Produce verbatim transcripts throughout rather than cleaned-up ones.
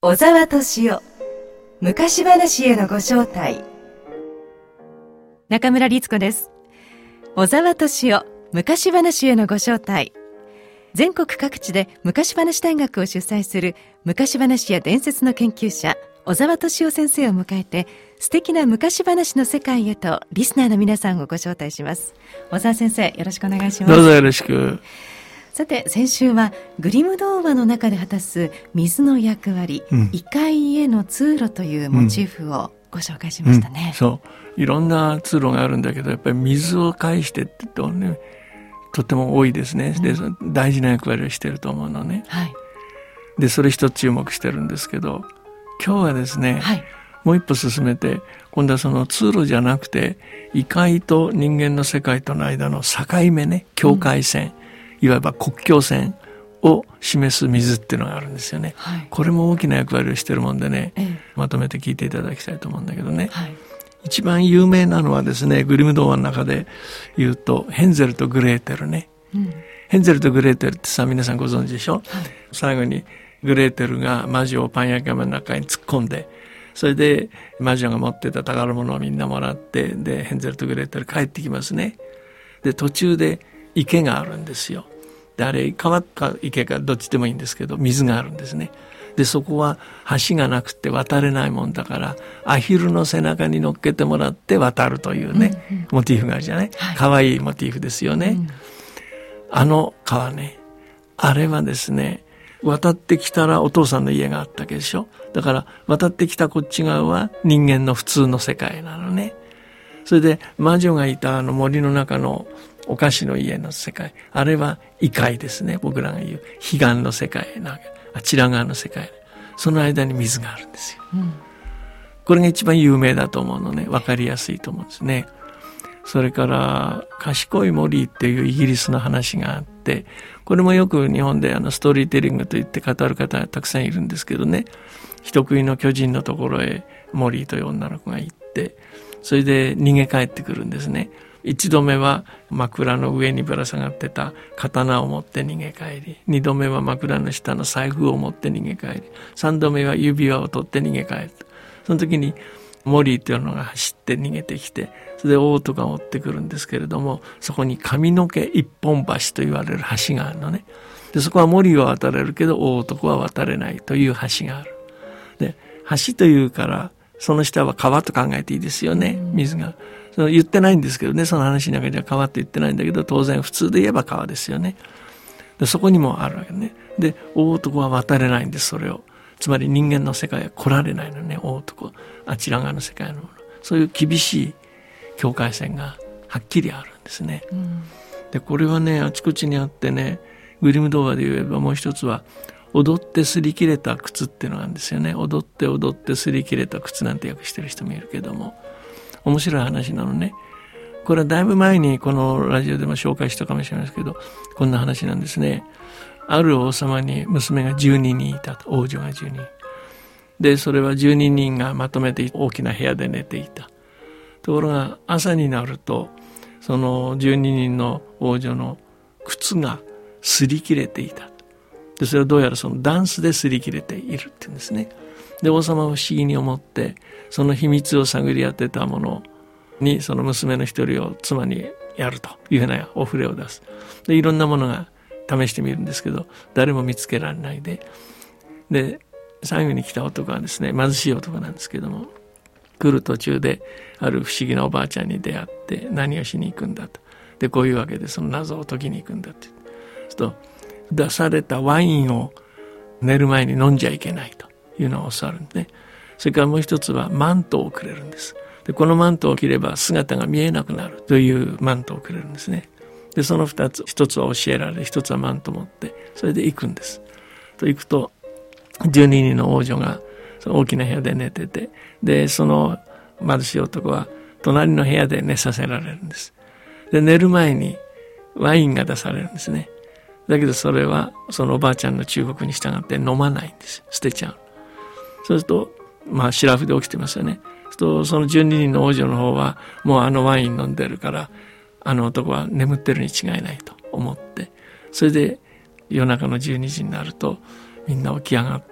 小沢敏夫昔話へのご招待。 中村律子です。小沢敏夫昔話へのご招待。全国各地で昔話大学を主催する昔話や伝説の研究者小沢敏夫先生を迎えて、素敵な昔話の世界へとリスナーの皆さんをご招待します。小沢先生、よろしくお願いします。 どうぞよろしく。 さて、先週はグリム童話の中で果たす水の役割、うん、異界への通路というモチーフをご紹介しましたね、 うんうん、そういろんな通路があるんだけど、やっぱり水を介してってとね、とっても多いですね、うん、で大事な役割をしていると思うのね、はい、でそれ一つ注目してるんですけど、今日はですね、はい、もう一歩進めて、今度はその通路じゃなくて異界と人間の世界との間の境目ね、境界線、うんいわば国境線を示す水っていうのがあるんですよね、はい、これも大きな役割をしているもんでね、ええ、まとめて聞いていただきたいと思うんだけどね、はい、一番有名なのはですね、グリム童話の中で言うとヘンゼルとグレーテルね、うん、ヘンゼルとグレーテルってさ、皆さんご存知でしょ、はい、最後にグレーテルが魔女をパン焼き釜の中に突っ込んで、それで魔女が持ってた宝物をみんなもらって、でヘンゼルとグレーテル帰ってきますね。で途中で池があるんですよ。であれ川か池かどっちでもいいんですけど、水があるんですね。でそこは橋がなくて渡れないもんだから、アヒルの背中に乗っけてもらって渡るというね、うんうん、モチーフがあるじゃない、はい、かわいいモチーフですよね、うん、あの川ね、あれはですね、渡ってきたらお父さんの家があったわけでしょ。だから渡ってきたこっち側は人間の普通の世界なのね。それで魔女がいたあの森の中のお菓子の家の世界、あれは異界ですね。僕らが言う彼岸の世界な、あちら側の世界、その間に水があるんですよ、うん、これが一番有名だと思うのね、分かりやすいと思うんですね。それから賢い森っていうイギリスの話があって、これもよく日本であのストーリーテリングといって語る方がたくさんいるんですけどね、人食いの巨人のところへモリーという女の子が行って、それで逃げ帰ってくるんですね。一度目は枕の上にぶら下がってた刀を持って逃げ帰り、二度目は枕の下の財布を持って逃げ帰り、三度目は指輪を取って逃げ帰る。その時にモリーというのが走って逃げてきて、それで大男が追ってくるんですけれども、そこに髪の毛一本橋と言われる橋があるのね。でそこはモリーは渡れるけど大男は渡れないという橋がある。で橋というからその下は川と考えていいですよね、水が。その言ってないんですけどね、その話の中では川って言ってないんだけど、当然普通で言えば川ですよね。でそこにもあるわけね。で大男は渡れないんです、それを。つまり人間の世界は来られないのね、大男、あちら側の世界のもの。そういう厳しい境界線がはっきりあるんですね、うん、でこれはね、あちこちにあってね、グリム童話で言えばもう一つは踊って擦り切れた靴っていうのがあるんですよね。踊って踊って擦り切れた靴なんて訳してる人もいるけども、面白い話なのね。これはだいぶ前にこのラジオでも紹介したかもしれないですけど、こんな話なんですね。ある王様に娘がじゅうににんいたと、王女がじゅうににんで、それはじゅうににんがまとめて大きな部屋で寝ていた。ところが朝になると、そのじゅうににんの王女の靴が擦り切れていた。でそれはどうやらそのダンスで擦り切れているっていうんですね。で王様は不思議に思って、その秘密を探り当てたものにその娘の一人を妻にやるというふうなお触れを出す。でいろんなものが試してみるんですけど、誰も見つけられないで、で最後に来た男はですね、貧しい男なんですけども、来る途中である不思議なおばあちゃんに出会って、何をしに行くんだと。でこういうわけでその謎を解きに行くんだって。そうすると出されたワインを寝る前に飲んじゃいけないというのを教わるんですね。それからもう一つはマントをくれるんです。でこのマントを着れば姿が見えなくなるというマントをくれるんですね。でその二つ、一つは教えられ、一つはマントを持って、それで行くんです。と行くとじゅうににんの王女がその大きな部屋で寝てて、でその貧しい男は隣の部屋で寝させられるんです。で寝る前にワインが出されるんですね。だけどそれはそのおばあちゃんの忠告に従って飲まないんです。捨てちゃう。そうするとまあシラフで起きてますよね。そうするとそのじゅうににんの王女の方はもうあのワイン飲んでるから、あの男は眠ってるに違いないと思って、それで夜中のじゅうにじになるとみんな起き上がって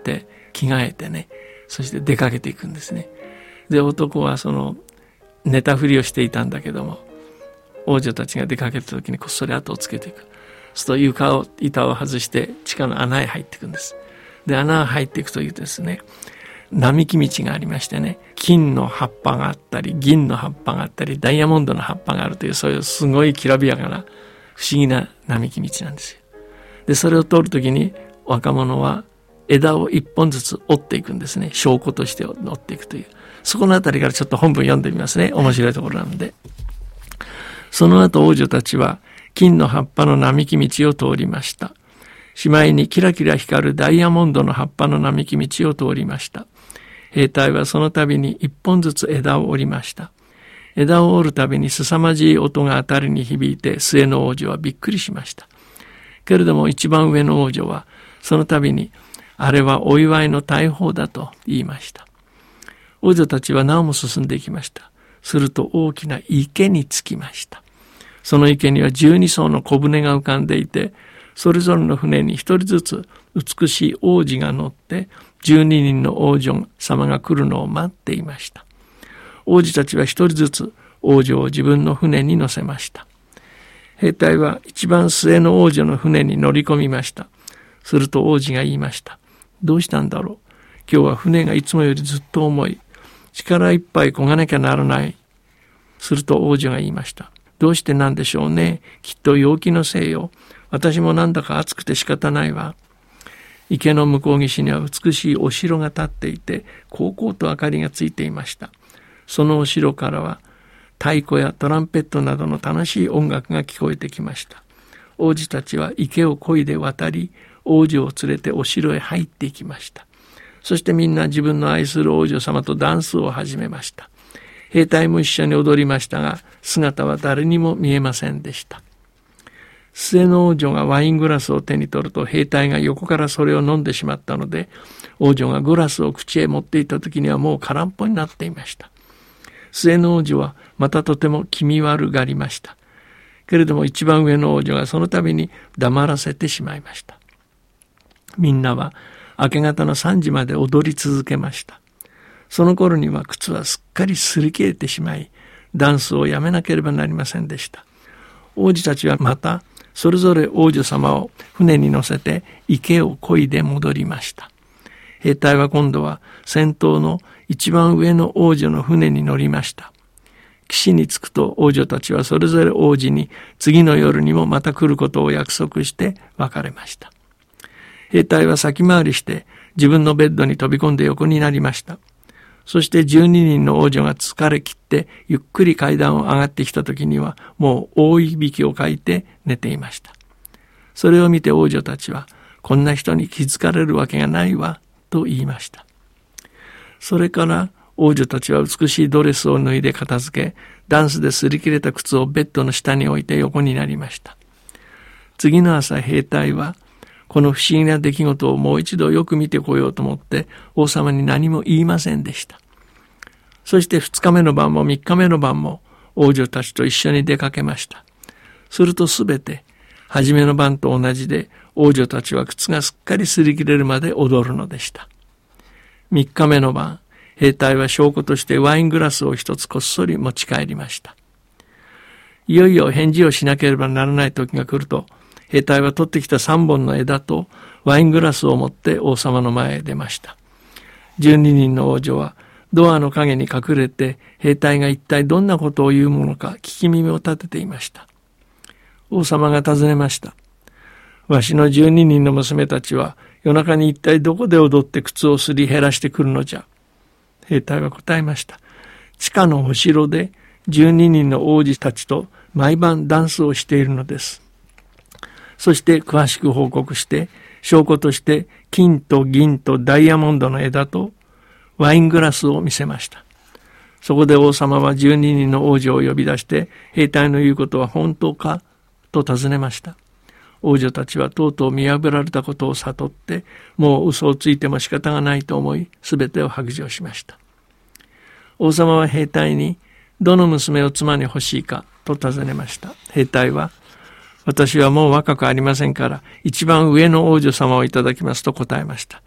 着替えてね、そして出かけていくんですね。で、男はその寝たふりをしていたんだけども、王女たちが出かけた時にこっそり後をつけていく。そうすると床を板を外して地下の穴へ入っていくんです。で、穴へ入っていくというですね、並木道がありましてね、金の葉っぱがあったり、銀の葉っぱがあったり、ダイヤモンドの葉っぱがあるという、そういうすごいきらびやかな不思議な並木道なんですよ。で、それを通るときに若者は枝を一本ずつ折っていくんですね。証拠として折っていくという。そこのあたりからちょっと本文読んでみますね。面白いところなので。その後王女たちは金の葉っぱの並木道を通りました。しまいにキラキラ光るダイヤモンドの葉っぱの並木道を通りました。兵隊はその度に一本ずつ枝を折りました。枝を折るたびに凄まじい音が辺りに響いて、末の王女はびっくりしました。けれども一番上の王女はその度に、あれはお祝いの大砲だと言いました。王女たちはなおも進んでいきました。すると大きな池に着きました。その池には十二艘の小舟が浮かんでいて、それぞれの船に一人ずつ美しい王子が乗って、十二人の王女様が来るのを待っていました。王子たちは一人ずつ王女を自分の船に乗せました。兵隊は一番末の王女の船に乗り込みました。すると王子が言いました。どうしたんだろう。今日は船がいつもよりずっと重い。力いっぱい漕がなきゃならない。すると王女が言いました。どうしてなんでしょうね。きっと陽気のせいよ。私もなんだか暑くて仕方ないわ。池の向こう岸には美しいお城が建っていて、こうこうと明かりがついていました。そのお城からは太鼓やトランペットなどの楽しい音楽が聞こえてきました。王子たちは池を漕いで渡り、王女を連れてお城へ入っていきました。そしてみんな自分の愛する王女様とダンスを始めました。兵隊も一緒に踊りましたが、姿は誰にも見えませんでした。末の王女がワイングラスを手に取ると、兵隊が横からそれを飲んでしまったので、王女がグラスを口へ持っていた時にはもう空っぽになっていました。末の王女はまたとても気味悪がりました。けれども一番上の王女がその度に黙らせてしまいました。みんなは明け方のさんじまで踊り続けました。その頃には靴はすっかり擦り切れてしまい、ダンスをやめなければなりませんでした。王子たちはまたそれぞれ王女様を船に乗せて池を漕いで戻りました。兵隊は今度は先頭の一番上の王女の船に乗りました。岸に着くと王女たちはそれぞれ王子に次の夜にもまた来ることを約束して別れました。兵隊は先回りして自分のベッドに飛び込んで横になりました。そして十二人の王女が疲れ切ってゆっくり階段を上がってきた時にはもう大いびきをかいて寝ていました。それを見て王女たちは、こんな人に気づかれるわけがないわと言いました。それから王女たちは美しいドレスを脱いで片付け、ダンスで擦り切れた靴をベッドの下に置いて横になりました。次の朝、兵隊はこの不思議な出来事をもう一度よく見てこようと思って王様に何も言いませんでした。そして二日目の晩も三日目の晩も王女たちと一緒に出かけました。するとすべて初めの晩と同じで、王女たちは靴がすっかり擦り切れるまで踊るのでした。三日目の晩、兵隊は証拠としてワイングラスを一つこっそり持ち帰りました。いよいよ返事をしなければならない時が来ると、兵隊は取ってきた三本の枝とワイングラスを持って王様の前へ出ました。十二人の王女はドアの陰に隠れて、兵隊が一体どんなことを言うものか聞き耳を立てていました。王様が尋ねました。わしの十二人の娘たちは夜中に一体どこで踊って靴をすり減らしてくるのじゃ。兵隊は答えました。地下のお城で十二人の王子たちと毎晩ダンスをしているのです。そして詳しく報告して、証拠として金と銀とダイヤモンドの枝とワイングラスを見せました。そこで王様は十二人の王女を呼び出して、兵隊の言うことは本当かと尋ねました。王女たちはとうとう見破られたことを悟って、もう嘘をついても仕方がないと思い、すべてを白状しました。王様は兵隊に、どの娘を妻に欲しいかと尋ねました。兵隊は、私はもう若くありませんから、一番上の王女様をいただきますと答えました。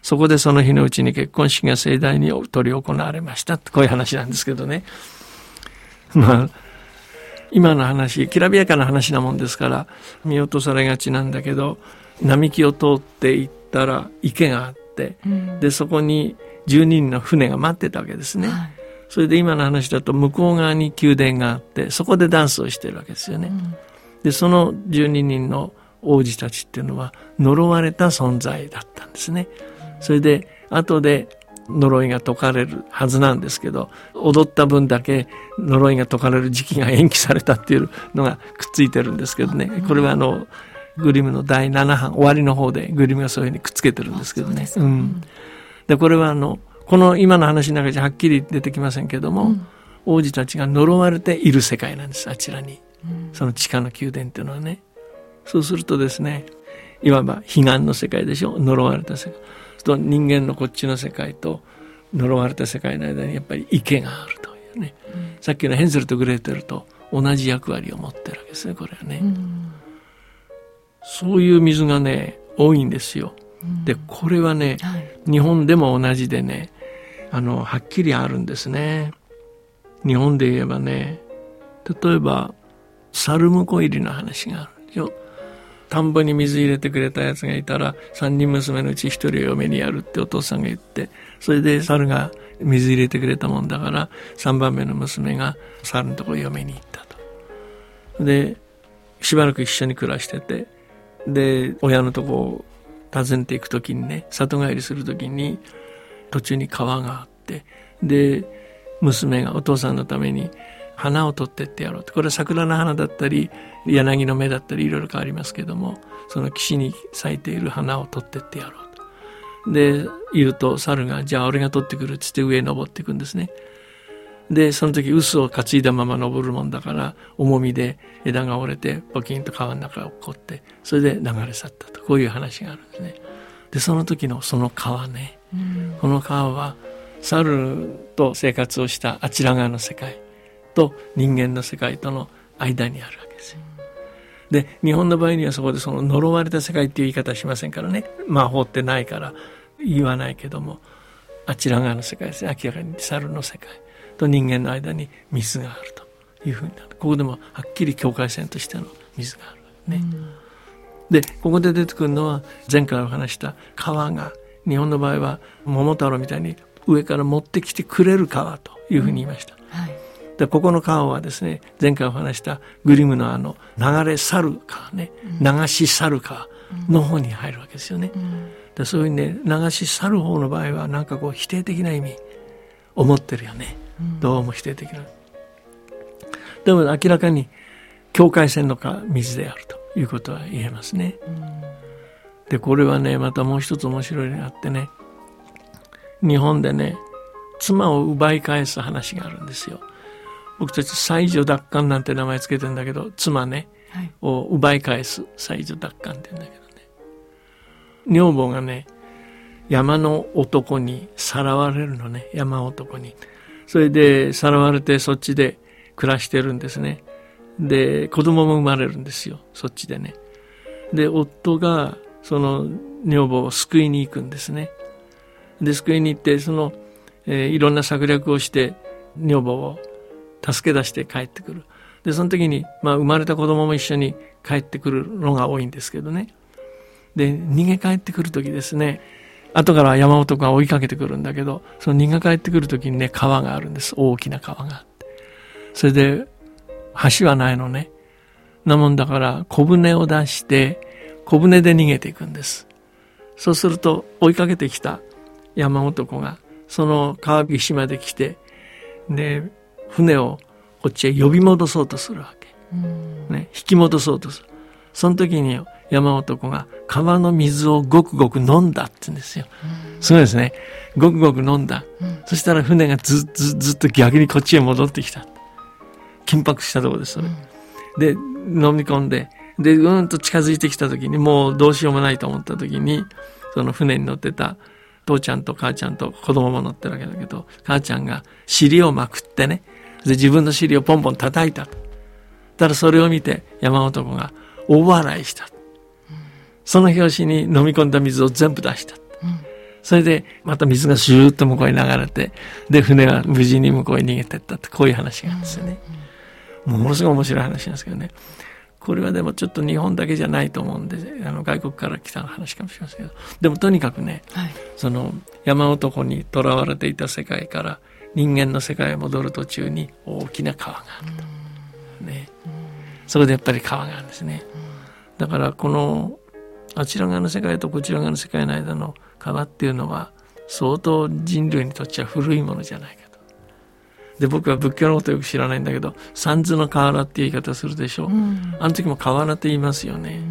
そこでその日のうちに結婚式が盛大に執り行われましたこういう話なんですけどね。まあ今の話きらびやかな話なもんですから見落とされがちなんだけど、並木を通っていったら池があって、うん、でそこにじゅうににんの船が待ってたわけですね、はい、それで今の話だと向こう側に宮殿があってそこでダンスをしてるわけですよね、うん、でそのじゅうににんの王子たちっていうのは呪われた存在だったんですね。それで後で呪いが解かれるはずなんですけど、踊った分だけ呪いが解かれる時期が延期されたっていうのがくっついてるんですけどね。これはあのグリムのだいなな版終わりの方でグリムがそういうふうにくっつけてるんですけどね。うん、でこれはあのこの今の話の中じゃはっきり出てきませんけども、うん、王子たちが呪われている世界なんです。あちらに、うん、その地下の宮殿っていうのはね。そうするとですね、いわば彼岸の世界でしょ、呪われた世界と人間のこっちの世界と呪われた世界の間にやっぱり池があるというね、うん、さっきのヘンゼルとグレーテルと同じ役割を持ってるわけですね、これはね、うん、そういう水がね多いんですよ、うん、でこれはね、はい、日本でも同じでね、あのはっきりあるんですね。日本で言えばね、例えばサルムコ入りの話があるんですよ。田んぼに水入れてくれたやつがいたら三人娘のうち一人を嫁にやるってお父さんが言って、それで猿が水入れてくれたもんだから三番目の娘が猿のところ嫁に行ったと。でしばらく一緒に暮らしてて、で親のとこを訪ねていくときにね、里帰りするときに途中に川があって、で娘がお父さんのために花を取ってってやろうと。これは桜の花だったり柳の芽だったりいろいろ変わりますけども、その岸に咲いている花を取ってってやろうと。で言うと猿がじゃあ俺が取ってくるっつって上へ登っていくんですね。でその時臼を担いだまま登るもんだから重みで枝が折れてポキンと川の中が落っこって、それで流れ去ったと、こういう話があるんですね。でその時のその川ね、うん、この川は猿と生活をしたあちら側の世界と人間の世界との間にあるわけですよ。で日本の場合にはそこでその呪われた世界っていう言い方はしませんからね、魔法ってないから言わないけども、あちら側の世界ですね、明らかに猿の世界と人間の間に水があるというふうになる。ここでもはっきり境界線としての水があるね、うん、でここで出てくるのは前回お話した川が、日本の場合は桃太郎みたいに上から持ってきてくれる川というふうに言いました、うんはい、でここの川はですね、前回お話したグリムのあの流れ去る川ね、流し去る川の方に入るわけですよね、うん、でそういうね、流し去る方の場合はなんかこう否定的な意味を持ってるよね、うん、どうも否定的な。でも明らかに境界線の水であるということは言えますね、うん、でこれはねまたもう一つ面白いのがあってね、日本でね妻を奪い返す話があるんですよ。僕たち妻女奪還なんて名前つけてるんだけど、妻ね、はい、を奪い返す妻女奪還って言うんだけどね、女房がね山の男にさらわれるのね、山男に。それでさらわれてそっちで暮らしてるんですね。で子供も生まれるんですよ、そっちでね。で夫がその女房を救いに行くんですね。で救いに行ってその、えー、いろんな策略をして女房を助け出して帰ってくる。でその時に、まあ、生まれた子供も一緒に帰ってくるのが多いんですけどね。で逃げ帰ってくる時ですね、後から山男が追いかけてくるんだけど、その逃げ帰ってくる時にね川があるんです。大きな川があって、それで橋はないのね。なもんだから小舟を出して小舟で逃げていくんです。そうすると追いかけてきた山男がその川岸まで来て、で船をこっちへ呼び戻そうとするわけ、ね、引き戻そうとする。その時に山男が川の水をごくごく飲んだって言うんですよ。すごいですね。ごくごく飲んだ、うん、そしたら船がずっずずっと逆にこっちへ戻ってきた。緊迫したところですそれ、うん、で飲み込んで、でうんと近づいてきた時にもうどうしようもないと思った時に、その船に乗ってた父ちゃんと母ちゃんと子供も乗ってるわけだけど、母ちゃんが尻をまくってね、で自分の尻をポンポン叩いた。ただそれを見て山男が大笑いした、うん、その拍子に飲み込んだ水を全部出した、うん、 それでまた水がシューッと向こうに流れて、で船は無事に向こうに逃げてったって、こういう話があるんですよね。ものすごい面白い話なんですけどね。これはでもちょっと日本だけじゃないと思うんで、あの外国から来た話かもしれませんけど、でもとにかくね、はい、その山男に囚われていた世界から人間の世界へ戻る途中に大きな川があると、ね、そこでやっぱり川があるんですね。だからこのあちら側の世界とこちら側の世界の間の川っていうのは相当人類にとっては古いものじゃないかと。で、僕は仏教のことよく知らないんだけど、三途の河原っていう言い方するでしょ、うん、あの時も河原って言いますよね、うん、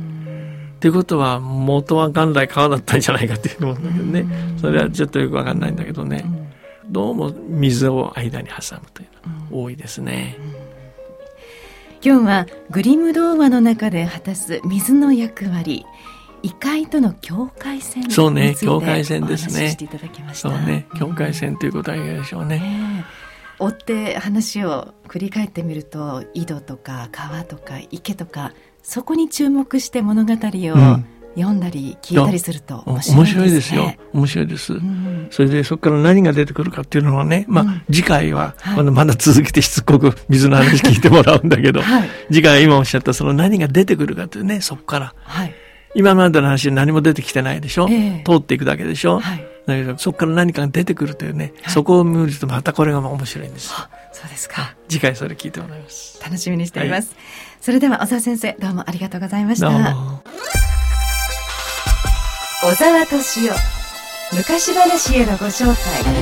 っていうことは元は元来川だったんじゃないかっていうのもんだけどね、うん、それはちょっとよくわかんないんだけどね、うん、どうも水を間に挟むというのが多いですね、うんうん、 今日はグリム童話の中で果たす水の役割、異界との境界線についてそうね、境界線ですね。 お話ししていただきました。 そうね、境界線ということは言えるでしょうね。ね、 追って話を繰り返ってみると、井戸とか川とか池とか、そこに注目して物語を読んだり聞いたりすると面白いですね。 面白いですよ。面白いです、うん、それでそこから何が出てくるかっていうのはね、まあ、うん、次回は、はい、まだ続けてしつこく水の話聞いてもらうんだけど、はい、次回は今おっしゃったその何が出てくるかというね、そこから、はい、今までの話は何も出てきてないでしょ、えー、通っていくだけでしょ、はい、だけどそこから何かが出てくるというね、はい、そこを見るとまたこれが面白いんです。 そうですか。 次回それ聞いてもらいます。 楽しみにしています、はい、それでは小沢先生、どうもありがとうございました。 どうも。 小沢敏夫、昔話へのご招待。